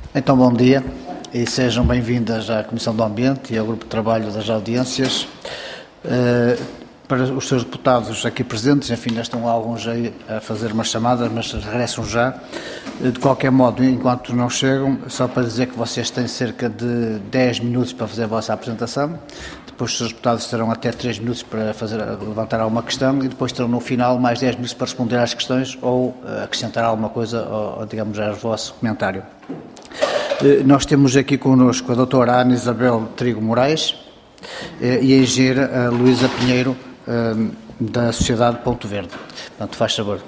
Então, bom dia e sejam bem-vindas à Comissão do Ambiente e ao Grupo de Trabalho das Audiências. Para os seus deputados aqui presentes, enfim, já estão alguns aí a fazer umas chamadas, mas regressam já. De qualquer modo, enquanto não chegam, só para dizer que vocês têm cerca de 10 minutos para fazer a vossa apresentação. Depois os seus deputados terão até 3 minutos para levantar alguma questão e depois terão no final mais 10 minutos para responder às questões ou acrescentar alguma coisa, ou digamos, ao vosso comentário. Nós temos aqui connosco a doutora Ana Isabel Trigo Moraes e a engenheira Luísa Pinheiro, da Sociedade Ponto Verde. Portanto, faz favor.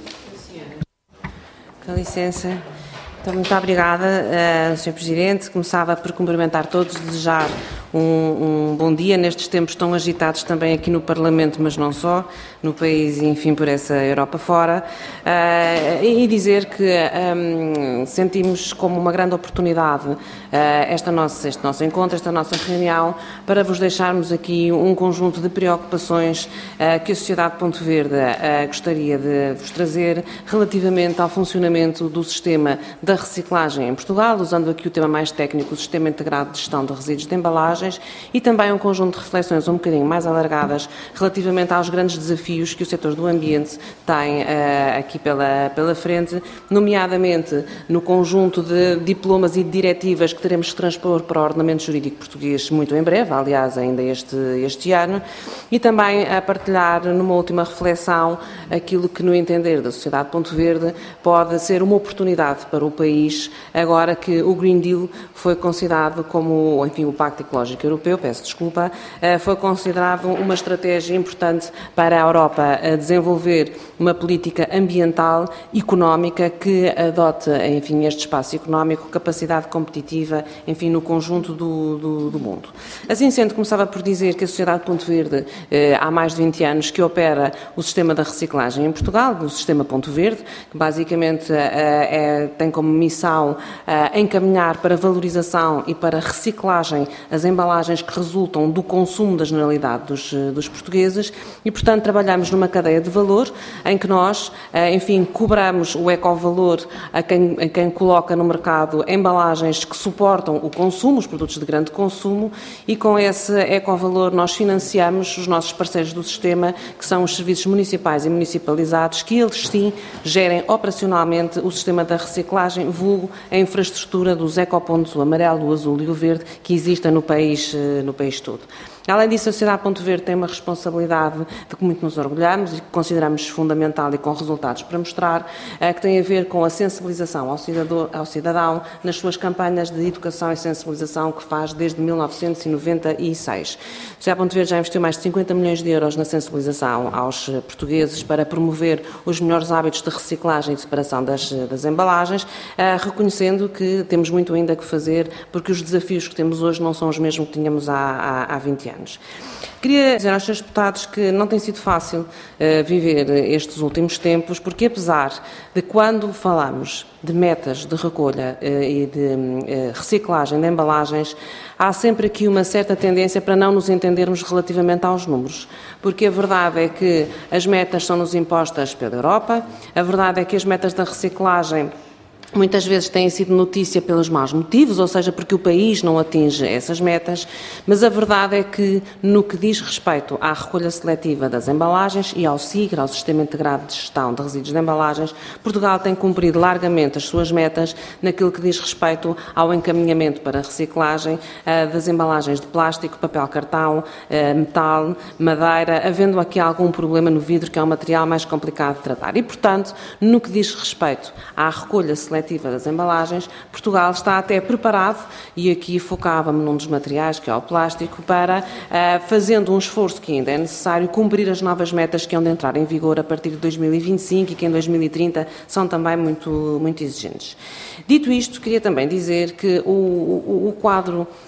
Com licença. Então, muito obrigada, Sr. Presidente. Começava por cumprimentar todos, desejar um bom dia nestes tempos tão agitados também aqui no Parlamento, mas não só, no país e, enfim, por essa Europa fora, e dizer que sentimos como uma grande oportunidade este nosso encontro, esta nossa reunião, para vos deixarmos aqui um conjunto de preocupações que a Sociedade Ponto Verde gostaria de vos trazer relativamente ao funcionamento do sistema da reciclagem em Portugal, usando aqui o tema mais técnico, o Sistema Integrado de Gestão de Resíduos de Embalagens, e também um conjunto de reflexões um bocadinho mais alargadas relativamente aos grandes desafios que o setor do ambiente tem aqui pela frente, nomeadamente no conjunto de diplomas e de diretivas que teremos que transpor para o ordenamento jurídico português muito em breve, aliás, ainda este ano, e também a partilhar numa última reflexão aquilo que, no entender da Sociedade Ponto Verde, pode ser uma oportunidade para o país, agora que o Green Deal foi considerado como, enfim, o Pacto Ecológico Europeu, peço desculpa, foi considerado uma estratégia importante para a Europa desenvolver uma política ambiental, económica, que adote, enfim, este espaço económico, capacidade competitiva, enfim, no conjunto do mundo. Assim sendo, começava por dizer que a Sociedade Ponto Verde, há mais de 20 anos, que opera o sistema da reciclagem em Portugal, o sistema Ponto Verde, que basicamente tem como missão encaminhar para valorização e para reciclagem as embalagens que resultam do consumo da generalidade dos portugueses e, portanto, trabalhamos numa cadeia de valor em que nós, enfim, cobramos o ecovalor a quem coloca no mercado embalagens que suportam o consumo, os produtos de grande consumo, e com esse ecovalor nós financiamos os nossos parceiros do sistema, que são os serviços municipais e municipalizados, que eles sim gerem operacionalmente o sistema da reciclagem, vulgo a infraestrutura dos ecopontos, o amarelo, o azul e o verde, que existem no país todo. Além disso, a Sociedade Ponto Verde tem uma responsabilidade de que muito nos orgulhamos e que consideramos fundamental e com resultados para mostrar, que tem a ver com a sensibilização ao cidadão nas suas campanhas de educação e sensibilização que faz desde 1996. A Sociedade Ponto Verde já investiu mais de 50 milhões de euros na sensibilização aos portugueses para promover os melhores hábitos de reciclagem e separação das embalagens, reconhecendo que temos muito ainda que fazer, porque os desafios que temos hoje não são os mesmos que tínhamos há 20 anos. Queria dizer aos seus deputados que não tem sido fácil viver estes últimos tempos, porque apesar de quando falamos de metas de recolha e de reciclagem de embalagens, há sempre aqui uma certa tendência para não nos entendermos relativamente aos números, porque a verdade é que as metas são-nos impostas pela Europa, a verdade é que as metas da reciclagem muitas vezes têm sido notícia pelos maus motivos, ou seja, porque o país não atinge essas metas, mas a verdade é que, no que diz respeito à recolha seletiva das embalagens e ao SIGR, ao Sistema Integrado de Gestão de Resíduos de Embalagens, Portugal tem cumprido largamente as suas metas naquilo que diz respeito ao encaminhamento para a reciclagem das embalagens de plástico, papel cartão, metal, madeira, havendo aqui algum problema no vidro, que é um material mais complicado de tratar. E, portanto, no que diz respeito à recolha seletiva das embalagens, Portugal está até preparado, e aqui focava-me num dos materiais, que é o plástico, para, fazendo um esforço que ainda é necessário, cumprir as novas metas que hão de entrar em vigor a partir de 2025 e que em 2030 são também muito exigentes. Dito isto, queria também dizer que o quadro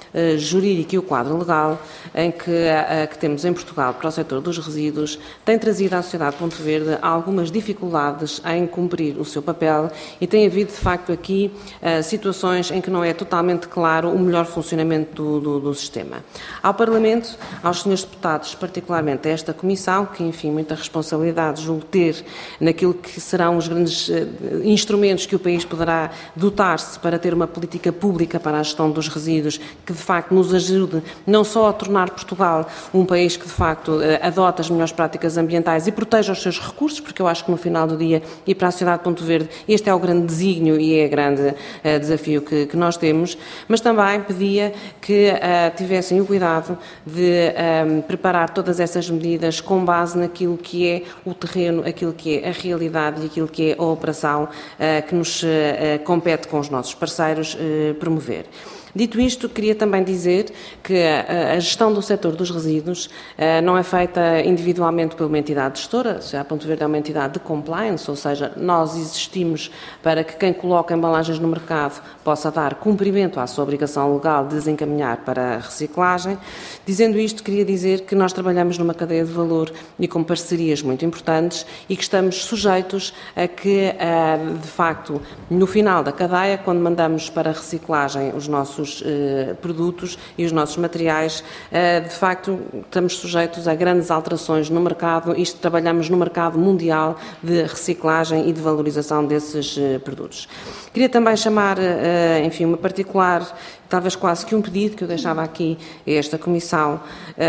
jurídico e o quadro legal em que temos em Portugal para o setor dos resíduos tem trazido à sociedade Ponte Verde algumas dificuldades em cumprir o seu papel e tem havido, de facto, aqui situações em que não é totalmente claro o melhor funcionamento do sistema. Ao Parlamento, aos senhores deputados, particularmente a esta Comissão, que, enfim, muita responsabilidade julgo ter naquilo que serão os grandes instrumentos que o país poderá dotar-se para ter uma política pública para a gestão dos resíduos que, de facto, nos ajude não só a tornar Portugal um país que, de facto, adota as melhores práticas ambientais e proteja os seus recursos, porque eu acho que no final do dia e para a sociedade de Ponte Verde este é o grande desígnio e é o grande desafio que nós temos, mas também pedia que tivessem o cuidado de preparar todas essas medidas com base naquilo que é o terreno, aquilo que é a realidade e aquilo que é a operação que nos compete com os nossos parceiros promover. Dito isto, queria também dizer que a gestão do setor dos resíduos não é feita individualmente por uma entidade gestora, a Ponte Verde é uma entidade de compliance, ou seja, nós existimos para que quem coloca embalagens no mercado possa dar cumprimento à sua obrigação legal de desencaminhar para a reciclagem. Dizendo isto, queria dizer que nós trabalhamos numa cadeia de valor e com parcerias muito importantes e que estamos sujeitos a que, de facto, no final da cadeia, quando mandamos para a reciclagem os nossos produtos e os nossos materiais, de facto, estamos sujeitos a grandes alterações no mercado e trabalhamos no mercado mundial de reciclagem e de valorização desses produtos. Queria também chamar, enfim, uma particular, talvez quase que um pedido que eu deixava aqui a esta Comissão,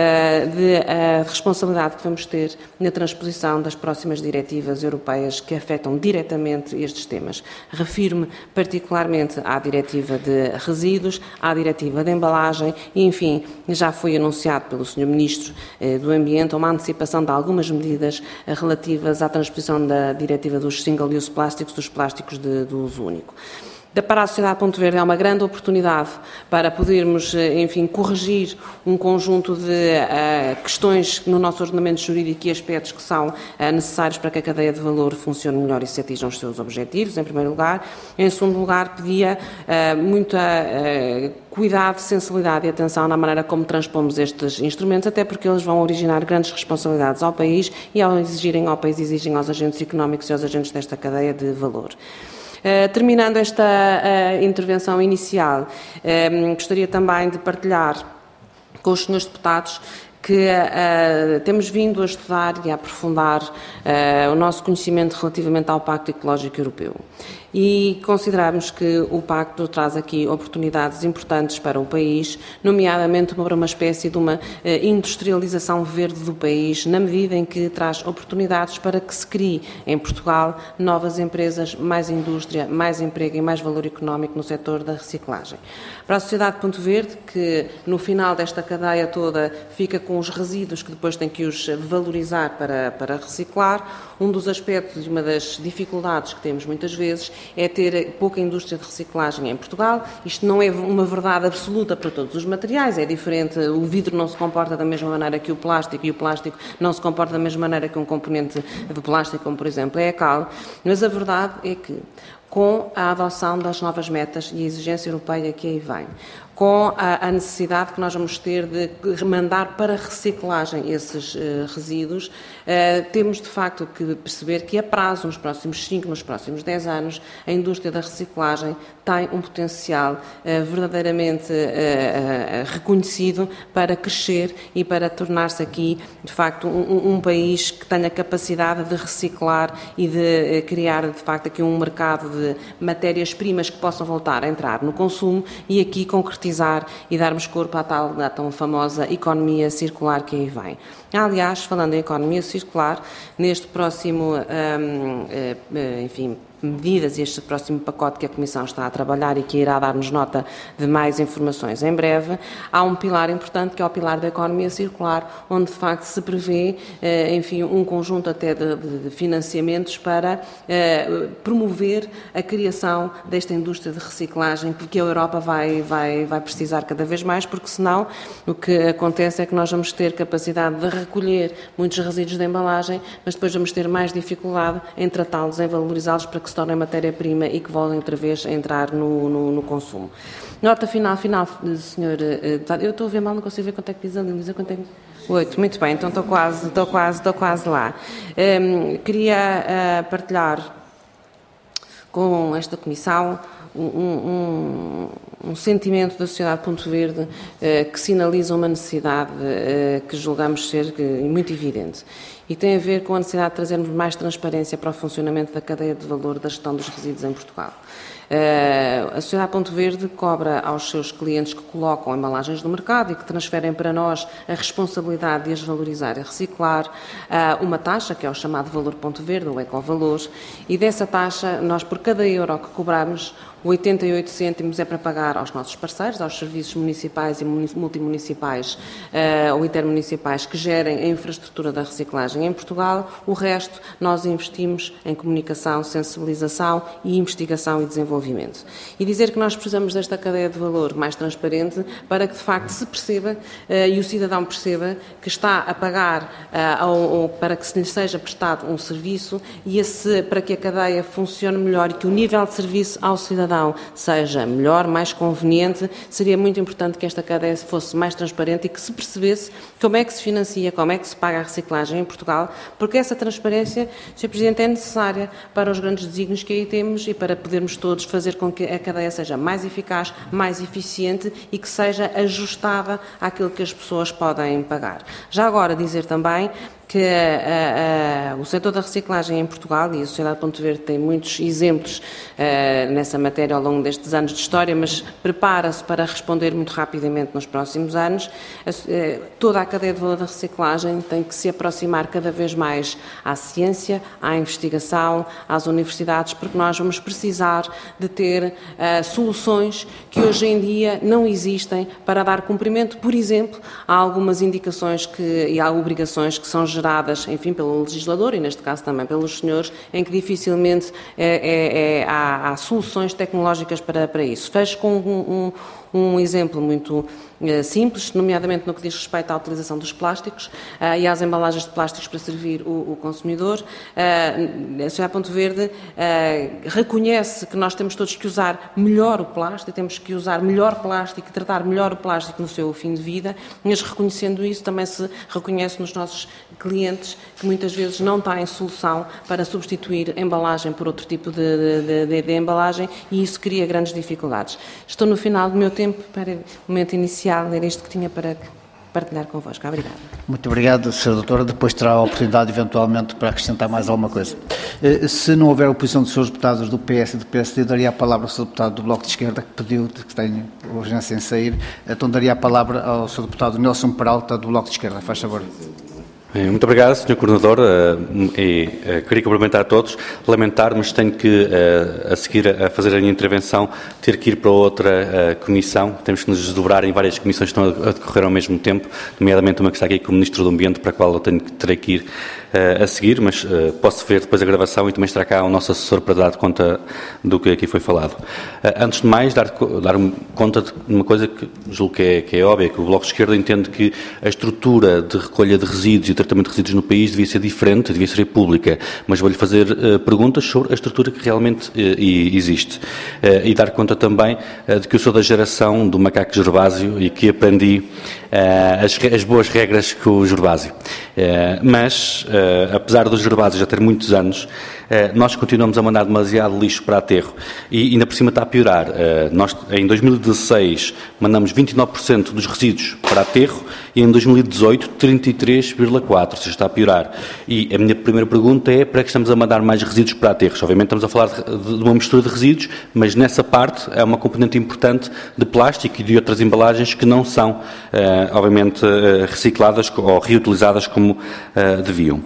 de responsabilidade que vamos ter na transposição das próximas diretivas europeias que afetam diretamente estes temas. Refiro-me particularmente à Diretiva de Resíduos, à Diretiva de Embalagem e, enfim, já foi anunciado pelo Sr. Ministro do Ambiente uma antecipação de algumas medidas relativas à transposição da Diretiva dos Single-Use Plastics, dos plásticos de uso único. Para a sociedade de Ponte Verde é uma grande oportunidade para podermos, enfim, corrigir um conjunto de questões no nosso ordenamento jurídico e aspectos que são necessários para que a cadeia de valor funcione melhor e se atinjam os seus objetivos, em primeiro lugar. Em segundo lugar, pedia muita cuidado, sensibilidade e atenção na maneira como transpomos estes instrumentos, até porque eles vão originar grandes responsabilidades ao país e ao exigirem ao país, exigem aos agentes económicos e aos agentes desta cadeia de valor. Terminando esta intervenção inicial, gostaria também de partilhar com os senhores deputados que temos vindo a estudar e a aprofundar o nosso conhecimento relativamente ao Pacto Ecológico Europeu. E consideramos que o Pacto traz aqui oportunidades importantes para o país, nomeadamente para uma espécie de uma industrialização verde do país, na medida em que traz oportunidades para que se crie em Portugal novas empresas, mais indústria, mais emprego e mais valor económico no setor da reciclagem. Para a sociedade de Ponte Verde, que no final desta cadeia toda fica com os resíduos que depois tem que os valorizar para reciclar, um dos aspectos e uma das dificuldades que temos muitas vezes é ter pouca indústria de reciclagem em Portugal. Isto não é uma verdade absoluta para todos os materiais, é diferente, o vidro não se comporta da mesma maneira que o plástico e o plástico não se comporta da mesma maneira que um componente do plástico, como por exemplo é a cal, mas a verdade é que com a adoção das novas metas e a exigência europeia que aí vem, com a necessidade que nós vamos ter de mandar para reciclagem esses resíduos, temos de facto que perceber que a prazo, nos próximos 5, nos próximos 10 anos, a indústria da reciclagem tem um potencial verdadeiramente reconhecido para crescer e para tornar-se aqui, de facto, um país que tenha capacidade de reciclar e de criar, de facto, aqui um mercado de matérias-primas que possam voltar a entrar no consumo e aqui concretizar e darmos corpo à tão famosa economia circular que aí vem. Aliás, falando em economia circular, neste próximo, enfim, medidas e este próximo pacote que a Comissão está a trabalhar e que irá dar-nos nota de mais informações em breve, há um pilar importante que é o pilar da economia circular, onde de facto se prevê, enfim, um conjunto até de financiamentos para promover a criação desta indústria de reciclagem, porque a Europa vai precisar cada vez mais, porque senão o que acontece é que nós vamos ter capacidade de recolher muitos resíduos de embalagem, mas depois vamos ter mais dificuldade em tratá-los, em valorizá-los para que que se tornem matéria-prima e que voltem outra vez a entrar no consumo. Nota final, senhor deputado. Eu estou a ver mal, não consigo ver quanto é que diz ali, mas eu quanto é que... 8, muito bem, então estou quase lá. Queria partilhar com esta Comissão um sentimento da sociedade Ponto Verde que sinaliza uma necessidade que julgamos ser muito evidente. E tem a ver com a necessidade de trazermos mais transparência para o funcionamento da cadeia de valor da gestão dos resíduos em Portugal. A Sociedade Ponto Verde cobra aos seus clientes que colocam embalagens no mercado e que transferem para nós a responsabilidade de as valorizar e reciclar uma taxa, que é o chamado valor Ponto Verde, ou ecovalor, e dessa taxa, nós por cada euro que cobramos, 88 cêntimos é para pagar aos nossos parceiros, aos serviços municipais e multimunicipais ou intermunicipais que gerem a infraestrutura da reciclagem em Portugal. O resto nós investimos em comunicação, sensibilização e investigação e desenvolvimento. E dizer que nós precisamos desta cadeia de valor mais transparente para que de facto se perceba e o cidadão perceba que está a pagar para que se lhe seja prestado um serviço e para que a cadeia funcione melhor e que o nível de serviço ao cidadão seja melhor, mais conveniente, seria muito importante que esta cadeia fosse mais transparente e que se percebesse como é que se financia, como é que se paga a reciclagem em Portugal, porque essa transparência, Sr. Presidente, é necessária para os grandes desígnios que aí temos e para podermos todos fazer com que a cadeia seja mais eficaz, mais eficiente e que seja ajustada àquilo que as pessoas podem pagar. Já agora dizer também que o setor da reciclagem em Portugal, e a Sociedade Ponto Verde tem muitos exemplos nessa matéria ao longo destes anos de história, mas prepara-se para responder muito rapidamente nos próximos anos. Toda a cadeia de valor da reciclagem tem que se aproximar cada vez mais à ciência, à investigação, às universidades, porque nós vamos precisar de ter soluções que hoje em dia não existem para dar cumprimento, por exemplo, a algumas indicações e a obrigações que são geradas, enfim, pelo legislador e, neste caso, também pelos senhores, em que dificilmente há soluções tecnológicas para isso. Fecho com um exemplo muito simples, nomeadamente no que diz respeito à utilização dos plásticos e às embalagens de plásticos para servir o consumidor. A Sociedade Ponto Verde reconhece que nós temos todos que usar melhor o plástico, temos que usar melhor plástico e tratar melhor o plástico no seu fim de vida, mas reconhecendo isso também se reconhece nos nossos clientes que muitas vezes não têm solução para substituir a embalagem por outro tipo de embalagem e isso cria grandes dificuldades. Estou no final do meu tempo para o momento inicial, era isto que tinha para partilhar convosco. Obrigada. Muito obrigado, Sra. Doutora. Depois terá a oportunidade, eventualmente, para acrescentar mais alguma coisa. Se não houver oposição dos seus deputados do PS e do PSD, daria a palavra ao Sr. Deputado do Bloco de Esquerda, que pediu, que tem urgência em sair. Então, daria a palavra ao Sr. Deputado Nelson Peralta, do Bloco de Esquerda. Faz favor. Muito obrigado, Sr. Coordenador, queria cumprimentar a todos, lamentar, mas tenho que, a seguir a fazer a minha intervenção, ter que ir para outra comissão, temos que nos desdobrar em várias comissões que estão a decorrer ao mesmo tempo, nomeadamente uma que está aqui com o Ministro do Ambiente, para a qual eu terei que ir a seguir, mas posso ver depois a gravação e também estará cá o nosso assessor para dar conta do que aqui foi falado. Antes de mais, dar conta de uma coisa que julgo que é óbvia, que o Bloco de Esquerda entende que a estrutura de recolha de resíduos e tratamento de resíduos no país devia ser diferente, devia ser pública, mas vou-lhe fazer perguntas sobre a estrutura que realmente existe. E dar conta também de que eu sou da geração do macaco Gervásio e que aprendi as boas regras com o Gervásio. Mas, apesar do Gervásio já ter muitos anos, nós continuamos a mandar demasiado lixo para aterro e ainda por cima está a piorar. Nós, em 2016, mandamos 29% dos resíduos para aterro e em 2018, 33,4%, ou seja, está a piorar. E a minha primeira pergunta é para que estamos a mandar mais resíduos para aterros? Obviamente estamos a falar de uma mistura de resíduos, mas nessa parte é uma componente importante de plástico e de outras embalagens que não são, obviamente, recicladas ou reutilizadas como deviam.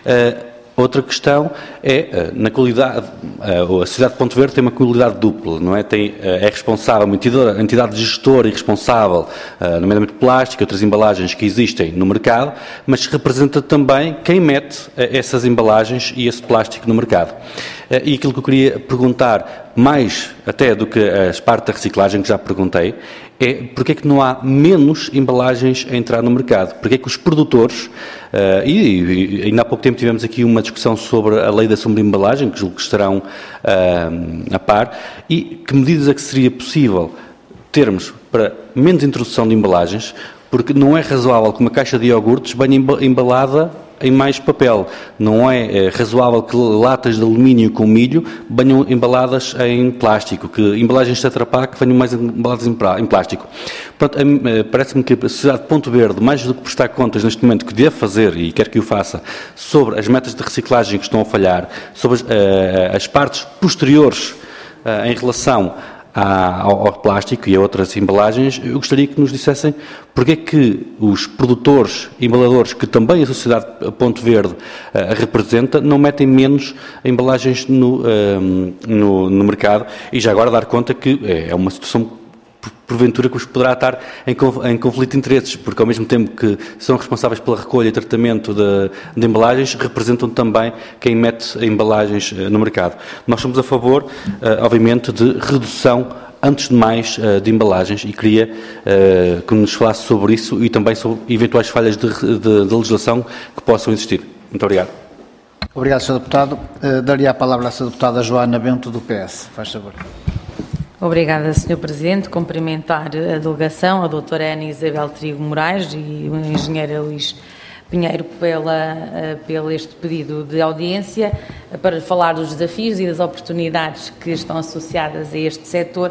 Outra questão é, na qualidade, a Sociedade de Ponto Verde tem uma qualidade dupla, não é? É responsável, uma entidade gestora e responsável, nomeadamente plástico e outras embalagens que existem no mercado, mas representa também quem mete essas embalagens e esse plástico no mercado. E aquilo que eu queria perguntar, mais até do que a parte da reciclagem, que já perguntei, é porque é que não há menos embalagens a entrar no mercado? Porque é que os produtores, e ainda há pouco tempo tivemos aqui uma discussão sobre a lei da sobreembalagem, que julgo que estarão a par, e que medidas é que seria possível termos para menos introdução de embalagens, porque não é razoável que uma caixa de iogurtes venha embalada em mais papel. não é razoável que latas de alumínio com milho venham embaladas em plástico, que embalagens de Tetra Pak venham mais embaladas em plástico. Portanto, parece-me que a sociedade de Ponto Verde, mais do que prestar contas neste momento, que deve fazer, e quer que o faça, sobre as metas de reciclagem que estão a falhar, sobre as partes posteriores em relação ao plástico e a outras embalagens, eu gostaria que nos dissessem porque é que os produtores, embaladores, que também a sociedade Ponto Verde representa, não metem menos embalagens no mercado, e já agora dar conta que é uma situação porventura que os poderá estar em conflito de interesses, porque ao mesmo tempo que são responsáveis pela recolha e tratamento de embalagens, representam também quem mete embalagens no mercado. Nós somos a favor, obviamente, de redução, antes de mais, de embalagens, e queria que nos falasse sobre isso e também sobre eventuais falhas de legislação que possam existir. Muito obrigado. Obrigado, Sr. Deputado. Daria a palavra à Sra. Deputada Joana Bento, do PS. Faz favor. Obrigada, Sr. Presidente. Cumprimentar a delegação, a doutora Ana Isabel Trigo Moraes e o engenheiro Luís Pinheiro pelo este pedido de audiência, para falar dos desafios e das oportunidades que estão associadas a este setor,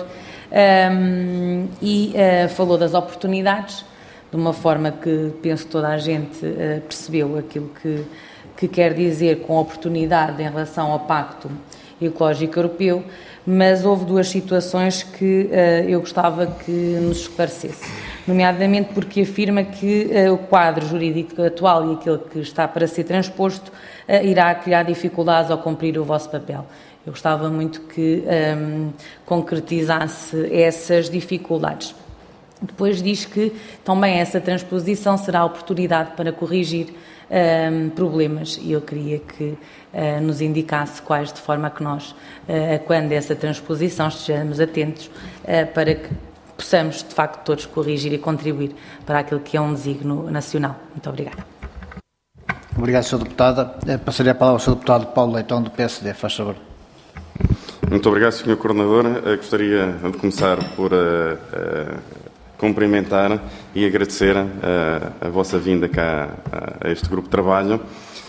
falou das oportunidades de uma forma que penso que toda a gente percebeu aquilo que quer dizer com oportunidade em relação ao Pacto Ecológico Europeu, mas houve duas situações que eu gostava que nos esclarecesse, nomeadamente porque afirma que o quadro jurídico atual e aquele que está para ser transposto irá criar dificuldades ao cumprir o vosso papel. Eu gostava muito que concretizasse essas dificuldades. Depois diz que também essa transposição será a oportunidade para corrigir problemas, e eu queria que nos indicasse quais, de forma a que nós, quando essa transposição, estejamos atentos para que possamos, de facto, todos corrigir e contribuir para aquilo que é um desígnio nacional. Muito obrigada. Obrigado, Sra. Deputada. Passaria a palavra ao Sr. Deputado Paulo Leitão, do PSD. Faz favor. Muito obrigado, Sr. Coordenador. Gostaria de começar por cumprimentar e agradecer a vossa vinda cá a este grupo de trabalho.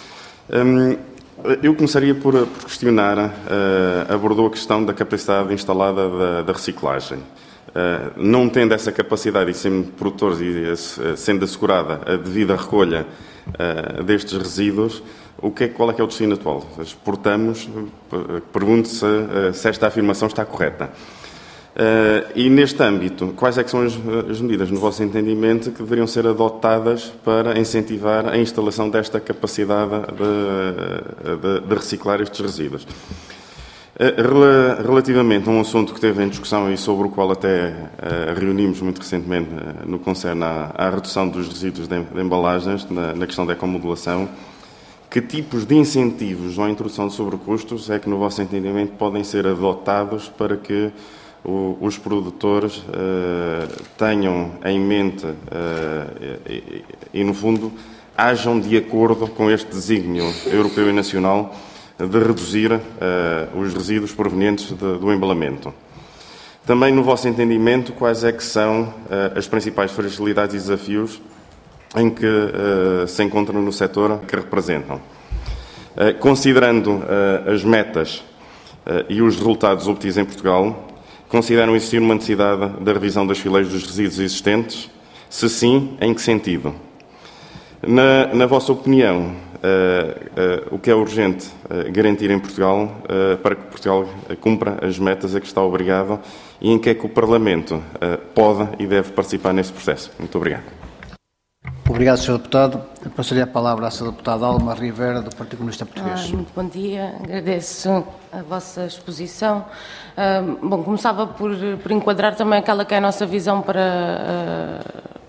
Eu começaria por questionar, abordou a questão da capacidade instalada da reciclagem. Não tendo essa capacidade e sendo produtores e sendo assegurada a devida recolha destes resíduos, qual é que é o destino atual? Exportamos, pergunto-se se esta afirmação está correta. E neste âmbito, quais é que são as medidas, no vosso entendimento, que deveriam ser adotadas para incentivar a instalação desta capacidade de reciclar estes resíduos? Relativamente a um assunto que teve em discussão e sobre o qual até reunimos muito recentemente no que concerne à redução dos resíduos de embalagens, na questão da ecomodulação, que tipos de incentivos ou a introdução de sobrecustos é que, no vosso entendimento, podem ser adotados para que os produtores tenham em mente e, no fundo, hajam de acordo com este desígnio europeu e nacional de reduzir os resíduos provenientes do embalamento. Também, no vosso entendimento, quais é que são as principais fragilidades e desafios em que se encontram no setor que representam? Considerando as metas e os resultados obtidos em Portugal, consideram existir uma necessidade da revisão das fileiras dos resíduos existentes? Se sim, em que sentido? Na vossa opinião, o que é urgente garantir em Portugal para que Portugal cumpra as metas a que está obrigado, e em que é que o Parlamento pode e deve participar nesse processo? Muito obrigado. Obrigado, Sr. Deputado. Eu passaria a palavra à Sra. Deputada Alma Rivera, do Partido Comunista Português. Muito bom dia, agradeço a vossa exposição. Bom, começava por enquadrar também aquela que é a nossa visão para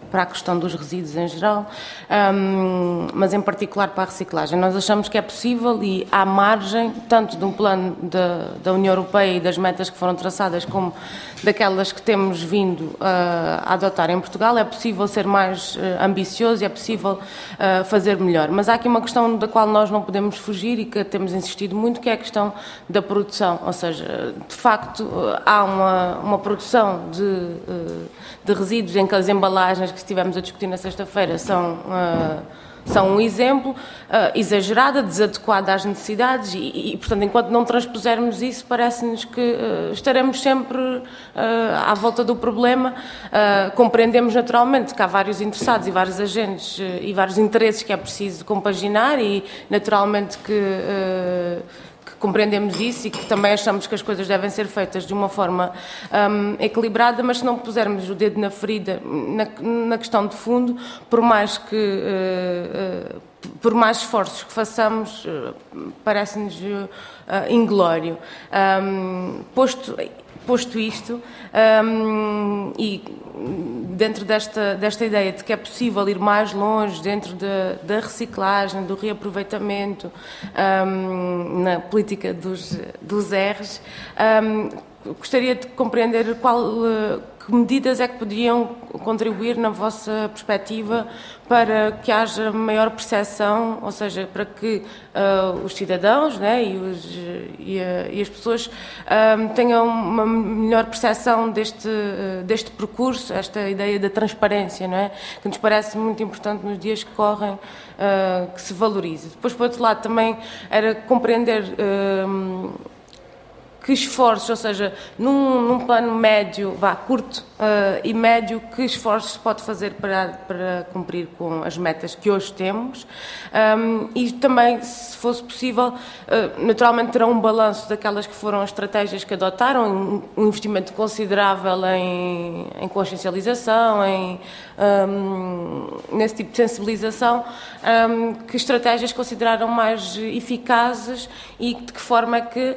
para a questão dos resíduos em geral, mas em particular para a reciclagem. Nós achamos que é possível e há margem, tanto de um plano da União Europeia e das metas que foram traçadas, como daquelas que temos vindo a adotar em Portugal, é possível ser mais ambicioso e é possível fazer melhor. Mas há aqui uma questão da qual nós não podemos fugir e que temos insistido muito, que é a questão da produção. Ou seja, de facto, há uma produção de resíduos em que as embalagens que estivemos a discutir na sexta-feira são um exemplo, exagerada, desadequada às necessidades e, portanto, enquanto não transpusermos isso, parece-nos que estaremos sempre à volta do problema. Compreendemos naturalmente que há vários interessados e vários agentes e vários interesses que é preciso compaginar e, naturalmente, que compreendemos isso e que também achamos que as coisas devem ser feitas de uma forma equilibrada, mas se não pusermos o dedo na ferida, na questão de fundo, por mais esforços que façamos, parece-nos inglório. Posto isto, e dentro desta ideia de que é possível ir mais longe dentro da reciclagem, do reaproveitamento, na política dos R's, gostaria de compreender que medidas é que podiam contribuir, na vossa perspectiva, para que haja maior percepção, ou seja, para que os cidadãos, né, e as pessoas tenham uma melhor percepção deste percurso, esta ideia da transparência, não é? Que nos parece muito importante nos dias que correm, que se valorize. Depois, por outro lado, também era compreender que esforços, ou seja, num plano médio, curto e médio, que esforços se pode fazer para cumprir com as metas que hoje temos, e também, se fosse possível, naturalmente terão um balanço daquelas que foram as estratégias que adotaram, um investimento considerável em consciencialização, nesse tipo de sensibilização, que estratégias consideraram mais eficazes e de que forma é que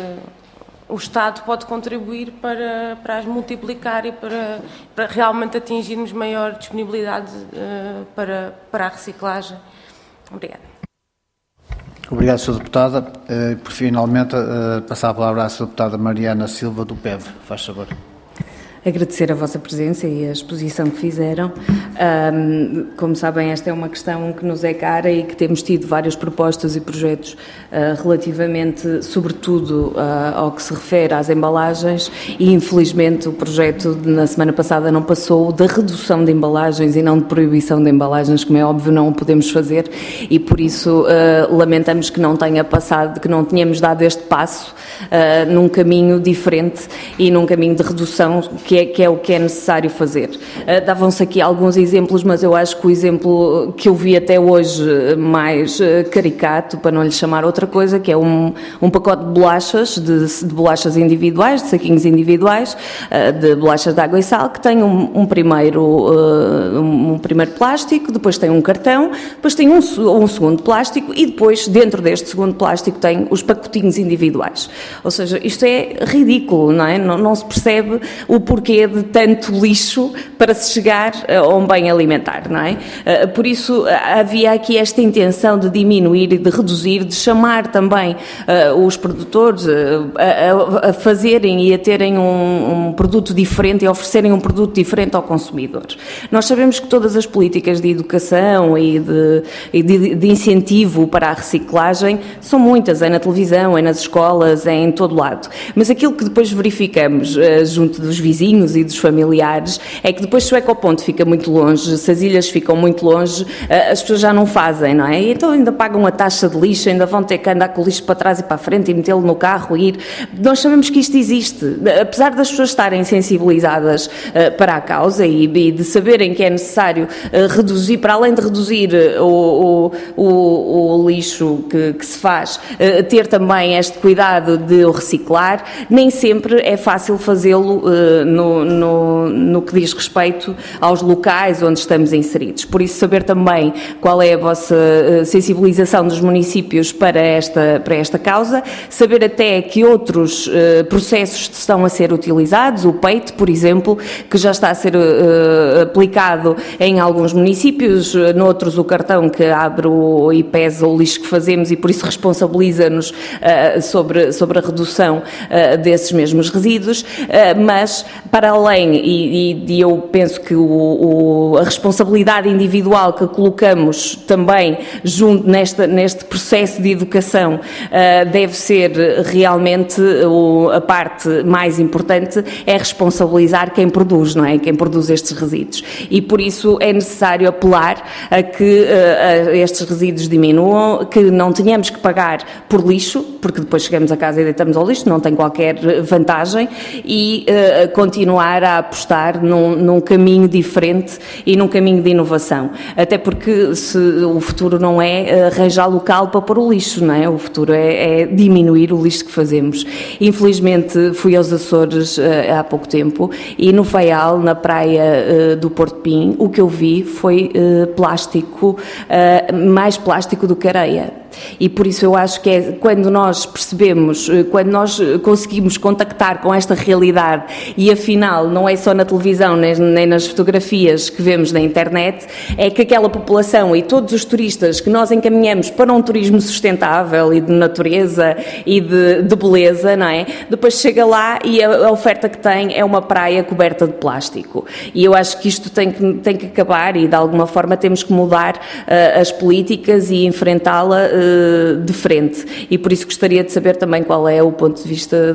o Estado pode contribuir para as multiplicar e para realmente atingirmos maior disponibilidade para a reciclagem. Obrigada. Obrigado, Sra. Deputada. Por finalmente, passar a palavra à Sra. Deputada Mariana Silva, do PEV. Faz favor. Agradecer a vossa presença e a exposição que fizeram. Como sabem, esta é uma questão que nos é cara e que temos tido várias propostas e projetos relativamente, sobretudo, ao que se refere às embalagens, e infelizmente o projeto na semana passada não passou, da redução de embalagens e não de proibição de embalagens, como é óbvio não o podemos fazer, e por isso lamentamos que não tenha passado, que não tenhamos dado este passo num caminho diferente e num caminho de redução, que é o que é necessário fazer. Davam-se aqui alguns exemplos, mas eu acho que o exemplo que eu vi até hoje mais caricato, para não lhe chamar outra coisa, que é um pacote de bolachas, de bolachas individuais, de saquinhos individuais, de bolachas de água e sal, que tem um primeiro plástico, depois tem um cartão, depois tem um segundo plástico e depois, dentro deste segundo plástico, tem os pacotinhos individuais. Ou seja, isto é ridículo, não é? Não se percebe o porquê de tanto lixo para se chegar a um bem alimentar, não é? Por isso havia aqui esta intenção de diminuir e de reduzir, de chamar também os produtores a fazerem e a terem um produto diferente e a oferecerem um produto diferente ao consumidor. Nós sabemos que todas as políticas de educação e de incentivo para a reciclagem são muitas, é na televisão, é nas escolas, é em todo lado, mas aquilo que depois verificamos junto dos vizinhos e dos familiares é que depois, se o ecoponto fica muito longe, se as ilhas ficam muito longe, as pessoas já não fazem, não é? E então ainda pagam a taxa de lixo, ainda vão ter que andar com o lixo para trás e para a frente e metê-lo no carro e ir. Nós sabemos que isto existe, apesar das pessoas estarem sensibilizadas para a causa e de saberem que é necessário reduzir, para além de reduzir o lixo que se faz, ter também este cuidado de o reciclar. Nem sempre é fácil fazê-lo no que diz respeito aos locais onde estamos inseridos. Por isso, saber também qual é a vossa sensibilização dos municípios para esta causa, saber até que outros processos estão a ser utilizados, o PEIT, por exemplo, que já está a ser aplicado em alguns municípios, noutros o cartão que abre e pesa o lixo que fazemos e por isso responsabiliza-nos sobre a redução desses mesmos resíduos, mas para além, e eu penso que a responsabilidade individual que colocamos também junto neste processo de educação deve ser realmente a parte mais importante, é responsabilizar quem produz, não é? Quem produz estes resíduos. E por isso é necessário apelar a que estes resíduos diminuam, que não tenhamos que pagar por lixo, porque depois chegamos a casa e deitamos ao lixo, não tem qualquer vantagem, e continuar a apostar num caminho diferente e num caminho de inovação. Até porque o futuro não é arranjar local para pôr o lixo, não é? O futuro é diminuir o lixo que fazemos. Infelizmente fui aos Açores há pouco tempo e no Faial, na praia do Porto Pim, o que eu vi foi plástico, mais plástico do que areia. E por isso eu acho que é quando nós percebemos, quando nós conseguimos contactar com esta realidade e afinal não é só na televisão nem nas fotografias que vemos na internet, é que aquela população e todos os turistas que nós encaminhamos para um turismo sustentável e de natureza e de beleza, não é? Depois chega lá e a oferta que tem é uma praia coberta de plástico. E eu acho que isto tem que acabar e de alguma forma temos que mudar as políticas e enfrentá-la de frente, e por isso gostaria de saber também qual é o ponto de vista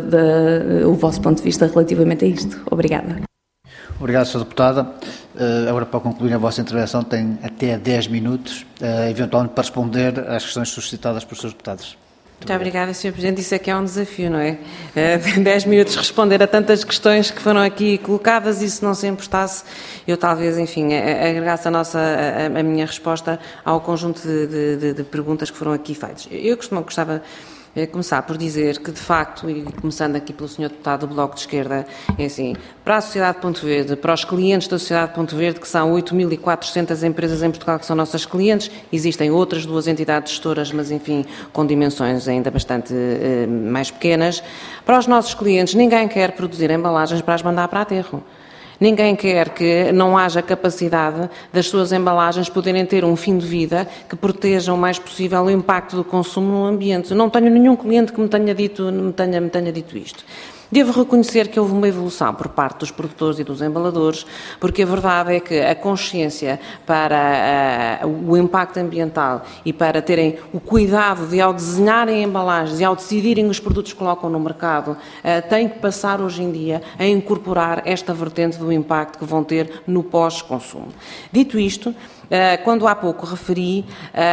o vosso ponto de vista relativamente a isto. Obrigada. Obrigado, Sra. Deputada. Agora, para concluir a vossa intervenção, tem até 10 minutos, eventualmente para responder às questões suscitadas pelos Srs. Deputados. Muito obrigada, Sr. Presidente. Isso é que é um desafio, não é? 10 minutos responder a tantas questões que foram aqui colocadas e se não se importasse, eu talvez, enfim, agregasse a minha resposta ao conjunto de perguntas que foram aqui feitas. Eu gostava começar por dizer que, de facto, e começando aqui pelo Sr. Deputado do Bloco de Esquerda, é assim, para a Sociedade Ponto Verde, para os clientes da Sociedade Ponto Verde, que são 8.400 empresas em Portugal que são nossas clientes, existem outras 2 entidades gestoras, mas, enfim, com dimensões ainda bastante mais pequenas. Para os nossos clientes, ninguém quer produzir embalagens para as mandar para aterro. Ninguém quer que não haja capacidade das suas embalagens poderem ter um fim de vida que proteja o mais possível o impacto do consumo no ambiente. Eu não tenho nenhum cliente que me tenha dito isto. Devo reconhecer que houve uma evolução por parte dos produtores e dos embaladores, porque a verdade é que a consciência para o impacto ambiental e para terem o cuidado de, ao desenharem embalagens e ao decidirem os produtos que colocam no mercado, têm que passar hoje em dia a incorporar esta vertente do impacto que vão ter no pós-consumo. Dito isto, quando há pouco referi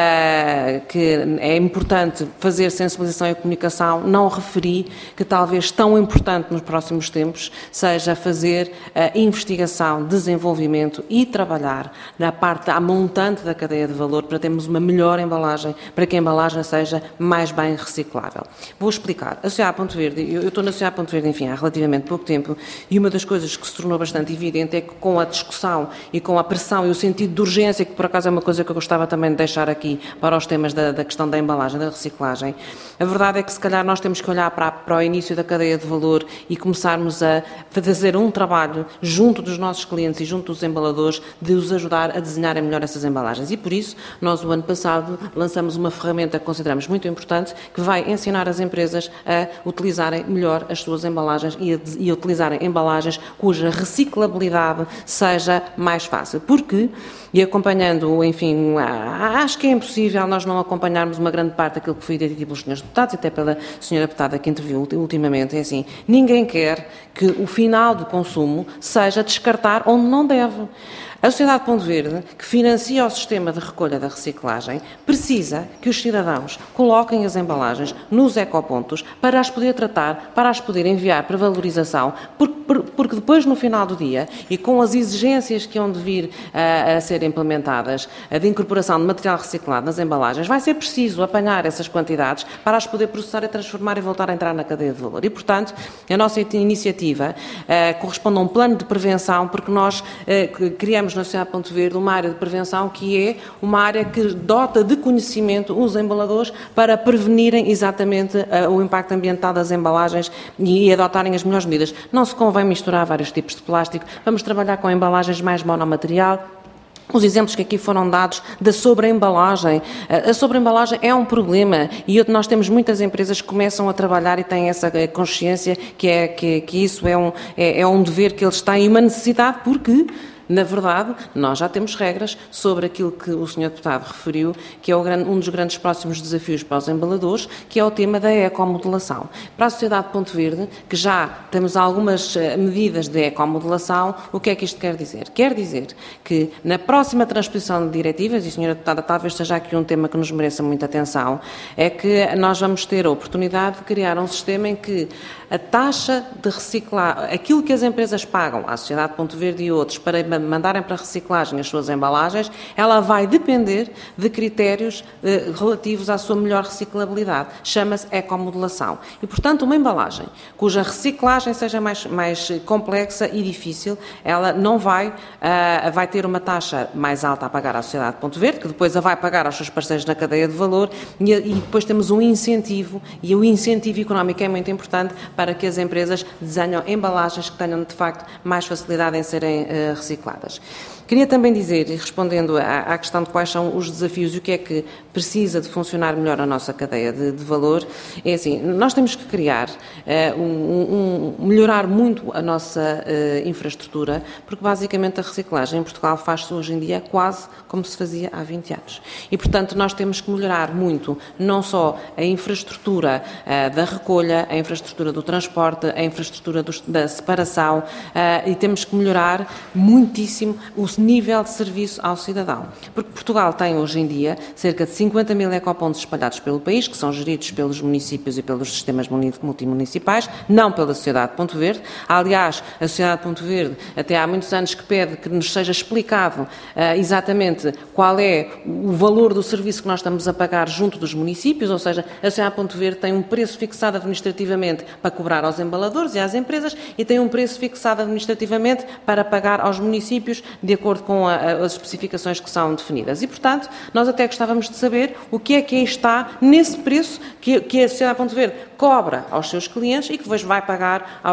que é importante fazer sensibilização e comunicação, não referi que talvez tão importante nos próximos tempos seja fazer investigação, desenvolvimento e trabalhar na parte montante da cadeia de valor para termos uma melhor embalagem, para que a embalagem seja mais bem reciclável. Vou explicar. A Sociedade Ponto Verde, eu estou na Sociedade Ponto Verde, enfim, há relativamente pouco tempo, e uma das coisas que se tornou bastante evidente é que com a discussão e com a pressão e o sentido de urgência, que por acaso é uma coisa que eu gostava também de deixar aqui para os temas da questão da embalagem, da reciclagem, a verdade é que se calhar nós temos que olhar para o início da cadeia de valor e começarmos a fazer um trabalho junto dos nossos clientes e junto dos embaladores de os ajudar a desenharem melhor essas embalagens. E por isso, nós o ano passado lançamos uma ferramenta que consideramos muito importante, que vai ensinar as empresas a utilizarem melhor as suas embalagens e a utilizarem embalagens cuja reciclabilidade seja mais fácil. Porque, e acompanhando, enfim, acho que é impossível nós não acompanharmos uma grande parte daquilo que foi dito aqui pelos senhores deputados e até pela senhora deputada que interviu ultimamente, é assim, ninguém quer que o final do consumo seja descartar onde não deve. A Sociedade Ponto Verde, que financia o sistema de recolha da reciclagem, precisa que os cidadãos coloquem as embalagens nos ecopontos para as poder tratar, para as poder enviar para valorização, porque depois, no final do dia, e com as exigências que hão de vir a ser implementadas, de incorporação de material reciclado nas embalagens, vai ser preciso apanhar essas quantidades para as poder processar e transformar e voltar a entrar na cadeia de valor. E, portanto, a nossa iniciativa corresponde a um plano de prevenção, porque nós criamos na Sociedade Ponto Verde uma área de prevenção que é uma área que dota de conhecimento os embaladores para prevenirem exatamente o impacto ambiental das embalagens e adotarem as melhores medidas. Não se convém misturar vários tipos de plástico, vamos trabalhar com embalagens mais monomaterial. Os exemplos que aqui foram dados da sobreembalagem. A sobreembalagem é um problema e nós temos muitas empresas que começam a trabalhar e têm essa consciência que isso é um dever que eles têm e uma necessidade, porque, na verdade, nós já temos regras sobre aquilo que o Sr. Deputado referiu, que é um dos grandes próximos desafios para os embaladores, que é o tema da ecomodulação. Para a Sociedade Ponto Verde, que já temos algumas medidas de ecomodulação, o que é que isto quer dizer? Quer dizer que na próxima transposição de diretivas, e a Sra. Deputada talvez seja aqui um tema que nos mereça muita atenção, é que nós vamos ter a oportunidade de criar um sistema em que a taxa de reciclar, aquilo que as empresas pagam à Sociedade Ponto Verde e outros para mandarem para reciclagem as suas embalagens, ela vai depender de critérios relativos à sua melhor reciclabilidade. Chama-se ecomodulação. E, portanto, uma embalagem cuja reciclagem seja mais complexa e difícil, ela não vai ter uma taxa mais alta a pagar à Sociedade Ponto Verde, que depois a vai pagar aos seus parceiros na cadeia de valor, e depois temos um incentivo, e o incentivo económico é muito importante para que as empresas desenham embalagens que tenham, de facto, mais facilidade em serem recicladas. Queria também dizer, e respondendo à questão de quais são os desafios e o que é que precisa de funcionar melhor a nossa cadeia de valor, é assim, nós temos que criar, melhorar muito a nossa infraestrutura, porque basicamente a reciclagem em Portugal faz-se hoje em dia quase como se fazia há 20 anos. E, portanto, nós temos que melhorar muito, não só a infraestrutura da recolha, a infraestrutura do transporte, a infraestrutura da separação, e temos que melhorar muitíssimo o nível de serviço ao cidadão. Porque Portugal tem hoje em dia cerca de 50 mil ecopontos espalhados pelo país, que são geridos pelos municípios e pelos sistemas multimunicipais, não pela Sociedade Ponto Verde. Aliás, a Sociedade Ponto Verde até há muitos anos que pede que nos seja explicado exatamente qual é o valor do serviço que nós estamos a pagar junto dos municípios, ou seja, a Sociedade Ponto Verde tem um preço fixado administrativamente para cobrar aos embaladores e às empresas e tem um preço fixado administrativamente para pagar aos municípios de acordo com as especificações que são definidas. E, portanto, nós até gostávamos de saber o que é que está nesse preço que a Sociedade Ponto Verde cobra aos seus clientes e que depois vai pagar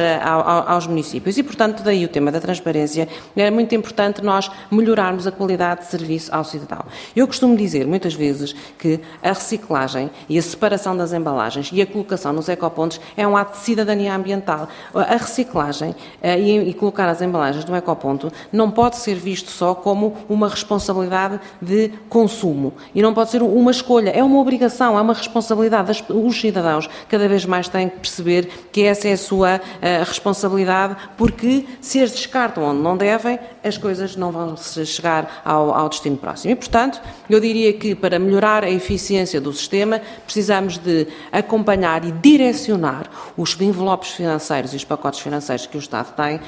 aos municípios. E, portanto, daí o tema da transparência. É muito importante nós melhorarmos a qualidade de serviço ao cidadão. Eu costumo dizer, muitas vezes, que a reciclagem e a separação das embalagens e a colocação nos ecopontos é um ato de cidadania ambiental. A reciclagem e colocar as embalagens no ecoponto não pode ser visto só como uma responsabilidade de consumo e não pode ser uma escolha, é uma obrigação, é uma responsabilidade. Os cidadãos cada vez mais têm que perceber que essa é a sua responsabilidade, porque se as descartam onde não devem, as coisas não vão chegar ao destino próximo. E, portanto, eu diria que para melhorar a eficiência do sistema, precisamos de acompanhar e direcionar os envelopes financeiros e os pacotes financeiros que o Estado tem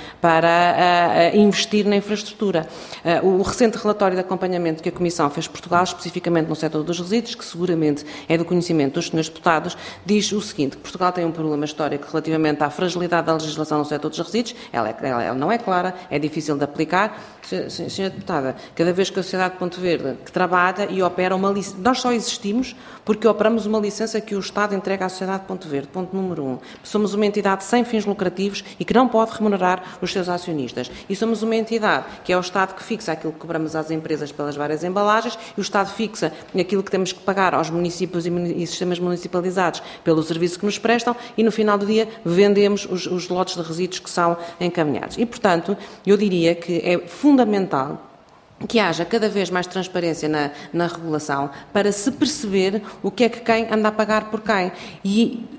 para investir na infraestrutura. O recente relatório de acompanhamento que a Comissão fez Portugal, especificamente no setor dos resíduos, que seguramente é do conhecimento dos senhores deputados, diz o seguinte, que Portugal tem um problema histórico relativamente à fragilidade da legislação no setor dos resíduos, ela não é clara, é difícil de aplicar. Senhora Deputada, cada vez que a Sociedade Ponto Verde que trabalha e opera uma licença, nós só existimos porque operamos uma licença que o Estado entrega à Sociedade Ponto Verde, ponto número 1. Somos uma entidade sem fins lucrativos e que não pode remunerar os seus acionistas. E somos uma entidade que é o Estado que fixa aquilo que cobramos às empresas pelas várias embalagens e o Estado fixa aquilo que temos que pagar aos municípios e sistemas municipalizados pelo serviço que nos prestam e no final do dia vendemos os lotes de resíduos que são encaminhados. E, portanto, eu diria que é fundamental que haja cada vez mais transparência na regulação para se perceber o que é que quem anda a pagar por quem. E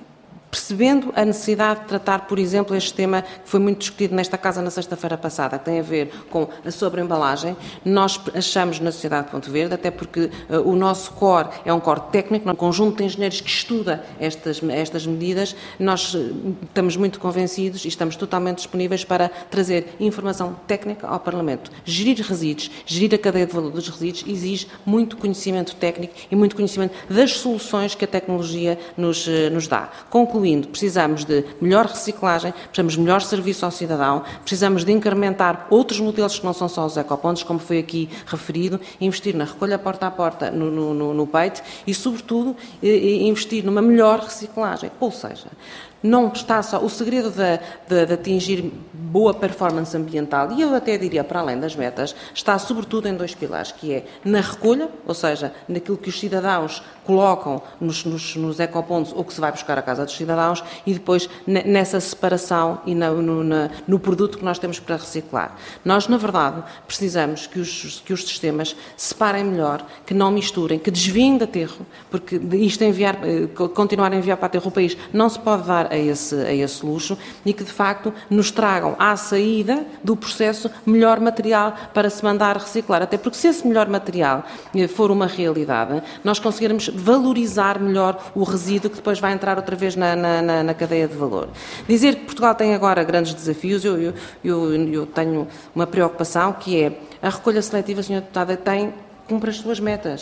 percebendo a necessidade de tratar, por exemplo, este tema que foi muito discutido nesta Casa na sexta-feira passada, que tem a ver com a sobreembalagem, nós achamos na Sociedade Ponto Verde, até porque o nosso core é um core técnico, um conjunto de engenheiros que estuda estas medidas, nós estamos muito convencidos e estamos totalmente disponíveis para trazer informação técnica ao Parlamento. Gerir resíduos, gerir a cadeia de valor dos resíduos exige muito conhecimento técnico e muito conhecimento das soluções que a tecnologia nos dá. Concluindo, precisamos de melhor reciclagem, precisamos de melhor serviço ao cidadão, precisamos de incrementar outros modelos que não são só os ecopontos, como foi aqui referido, investir na recolha porta a porta no peito e, sobretudo, investir numa melhor reciclagem. Ou seja, não está só... O segredo de atingir boa performance ambiental, e eu até diria para além das metas, está sobretudo em 2 pilares, que é na recolha, ou seja, naquilo que os cidadãos colocam nos ecopontos ou que se vai buscar à casa dos cidadãos, e depois nessa separação e no produto que nós temos para reciclar. Nós, na verdade, precisamos que os sistemas separem melhor, que não misturem, que desviem de aterro, porque isto continuar a enviar para aterro o país não se pode dar a esse luxo, e que de facto nos tragam à saída do processo melhor material para se mandar reciclar, até porque se esse melhor material for uma realidade, nós conseguiremos valorizar melhor o resíduo que depois vai entrar outra vez na cadeia de valor. Dizer que Portugal tem agora grandes desafios, eu tenho uma preocupação, que é a recolha seletiva, Sra. Deputada, cumpre as suas metas.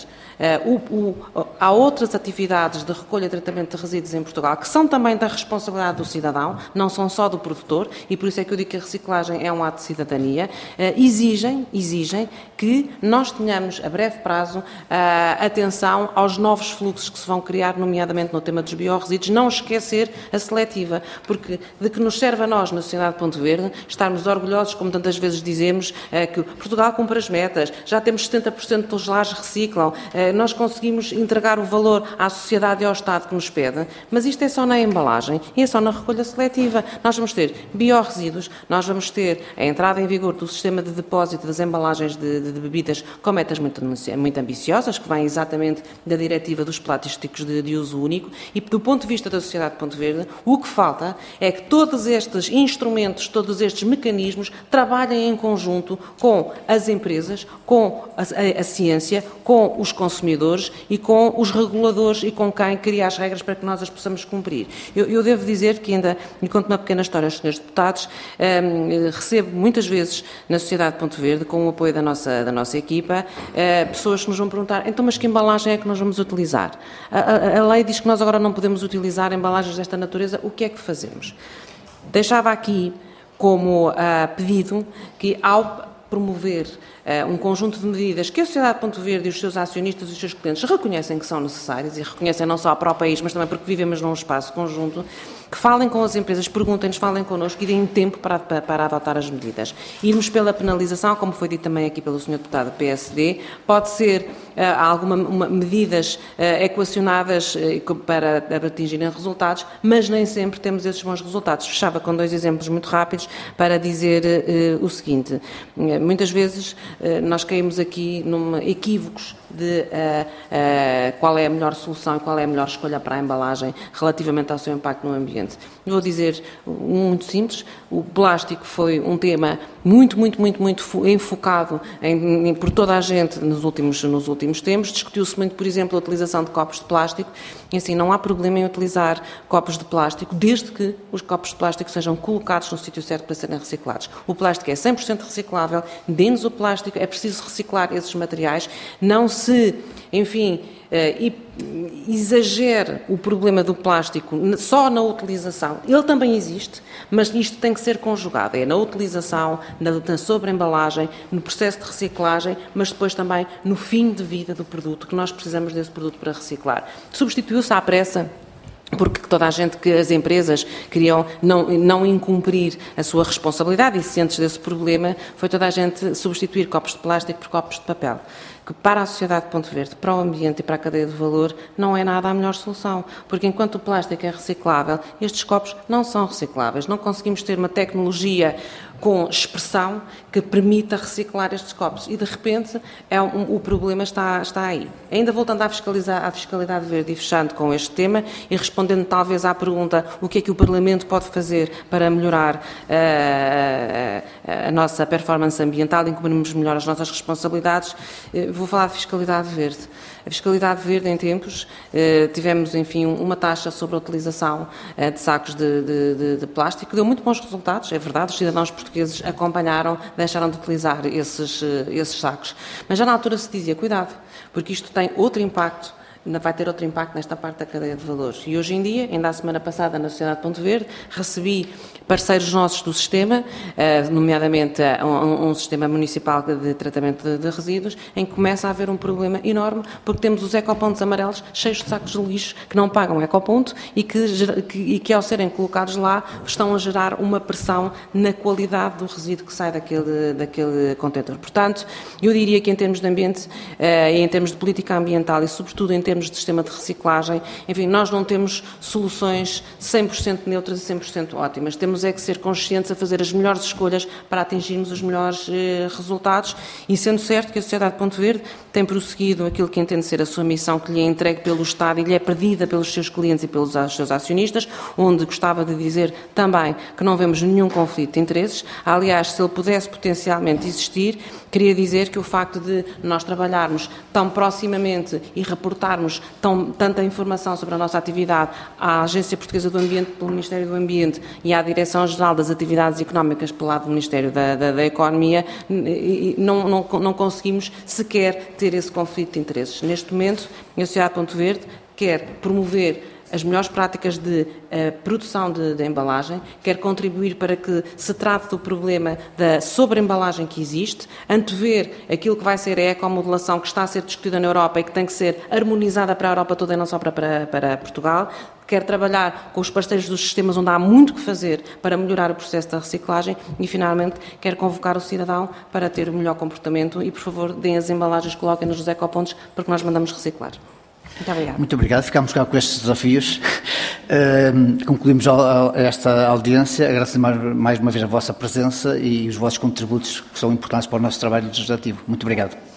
Há outras atividades de recolha e tratamento de resíduos em Portugal que são também da responsabilidade do cidadão, não são só do produtor, e por isso é que eu digo que a reciclagem é um ato de cidadania. Exigem que nós tenhamos, a breve prazo, atenção aos novos fluxos que se vão criar, nomeadamente no tema dos biorresíduos, não esquecer a seletiva, porque de que nos serve a nós, na Sociedade Ponto Verde, estarmos orgulhosos, como tantas vezes dizemos, que Portugal cumpre as metas, já temos 70% dos lares reciclam, nós conseguimos entregar o valor à sociedade e ao Estado que nos pede, mas isto é só na embalagem e é só na recolha seletiva. Nós vamos ter biorresíduos, nós vamos ter a entrada em vigor do sistema de depósito das embalagens de bebidas com metas muito ambiciosas, que vêm exatamente da diretiva dos plásticos de uso único, e do ponto de vista da Sociedade Ponto Verde, o que falta é que todos estes instrumentos, todos estes mecanismos trabalhem em conjunto com as empresas, com a ciência, com os consumidores e com os reguladores e com quem cria as regras para que nós as possamos cumprir. Eu devo dizer que ainda, e conto uma pequena história aos senhores deputados, recebo muitas vezes na Sociedade Ponto Verde, com o apoio da nossa equipa, pessoas que nos vão perguntar, então, mas que embalagem é que nós vamos utilizar? A lei diz que nós agora não podemos utilizar embalagens desta natureza, o que é que fazemos? Deixava aqui como pedido que, ao promover um conjunto de medidas que a Sociedade Ponto Verde e os seus acionistas e os seus clientes reconhecem que são necessárias, e reconhecem não só para o país, mas também porque vivemos num espaço conjunto, que falem com as empresas, perguntem-nos, falem connosco e deem tempo para adotar as medidas. Irmos pela penalização, como foi dito também aqui pelo Sr. Deputado do PSD, pode ser medidas equacionadas para atingirem resultados, mas nem sempre temos esses bons resultados. Fechava com 2 exemplos muito rápidos para dizer o seguinte: muitas vezes nós caímos aqui num equívocos de qual é a melhor solução e qual é a melhor escolha para a embalagem relativamente ao seu impacto no ambiente. Vou dizer muito simples: o plástico foi um tema muito enfocado por toda a gente nos últimos tempos. Discutiu-se muito, por exemplo, a utilização de copos de plástico, e assim não há problema em utilizar copos de plástico, desde que os copos de plástico sejam colocados no sítio certo para serem reciclados. O plástico é 100% reciclável, dê-nos o plástico, é preciso reciclar esses materiais, não se, enfim, exagere o problema do plástico só na utilização. Ele também existe, mas isto tem que ser conjugado. É na utilização, na sobreembalagem, no processo de reciclagem, mas depois também no fim de vida do produto, que nós precisamos desse produto para reciclar. Substituiu-se à pressa, porque toda a gente, que as empresas queriam não incumprir a sua responsabilidade, e cientes desse problema, foi toda a gente substituir copos de plástico por copos de papel, que para a Sociedade Ponto Verde, para o ambiente e para a cadeia de valor, não é nada a melhor solução, porque enquanto o plástico é reciclável, estes copos não são recicláveis. Não conseguimos ter uma tecnologia com expressão que permita reciclar estes copos, e de repente o problema está aí. Ainda voltando à fiscalidade verde e fechando com este tema, e respondendo talvez à pergunta o que é que o Parlamento pode fazer para melhorar a nossa performance ambiental e cumprirmos melhor as nossas responsabilidades, vou falar de fiscalidade verde. A fiscalidade verde, em tempos, tivemos, enfim, uma taxa sobre a utilização de sacos de plástico, que deu muito bons resultados, é verdade, os cidadãos portugueses acompanharam, deixaram de utilizar esses sacos. Mas já na altura se dizia, cuidado, porque isto tem outro impacto, vai ter outro impacto nesta parte da cadeia de valores. E hoje em dia, ainda a semana passada na Sociedade Ponto Verde, recebi parceiros nossos do sistema, nomeadamente um sistema municipal de tratamento de resíduos, em que começa a haver um problema enorme, porque temos os ecopontos amarelos cheios de sacos de lixo que não pagam ecoponto e que ao serem colocados lá, estão a gerar uma pressão na qualidade do resíduo que sai daquele contentor. Portanto, eu diria que em termos de ambiente, em termos de política ambiental e sobretudo em termos de sistema de reciclagem, enfim, nós não temos soluções 100% neutras e 100% ótimas. Temos é que ser conscientes a fazer as melhores escolhas para atingirmos os melhores resultados e sendo certo que a Sociedade Ponto Verde tem prosseguido aquilo que entende ser a sua missão que lhe é entregue pelo Estado e lhe é pedida pelos seus clientes e pelos seus acionistas, onde gostava de dizer também que não vemos nenhum conflito de interesses. Aliás, se ele pudesse potencialmente existir, queria dizer que o facto de nós trabalharmos tão proximamente e reportarmos tanta informação sobre a nossa atividade à Agência Portuguesa do Ambiente pelo Ministério do Ambiente e à Direção-Geral das Atividades Económicas pelo lado do Ministério da Economia, não conseguimos sequer ter esse conflito de interesses. Neste momento, a Sociedade Ponto Verde quer promover as melhores práticas de produção de embalagem, quer contribuir para que se trate do problema da sobreembalagem que existe, antever aquilo que vai ser a ecomodulação que está a ser discutida na Europa e que tem que ser harmonizada para a Europa toda e não só para Portugal, quer trabalhar com os parceiros dos sistemas onde há muito que fazer para melhorar o processo da reciclagem e, finalmente, quer convocar o cidadão para ter o melhor comportamento e, por favor, deem as embalagens, coloquem-nos nos ecopontos, porque nós mandamos reciclar. Muito obrigada. Muito obrigado. Ficamos cá com estes desafios. Concluímos esta audiência. Agradeço mais uma vez a vossa presença e os vossos contributos que são importantes para o nosso trabalho legislativo. Muito obrigado.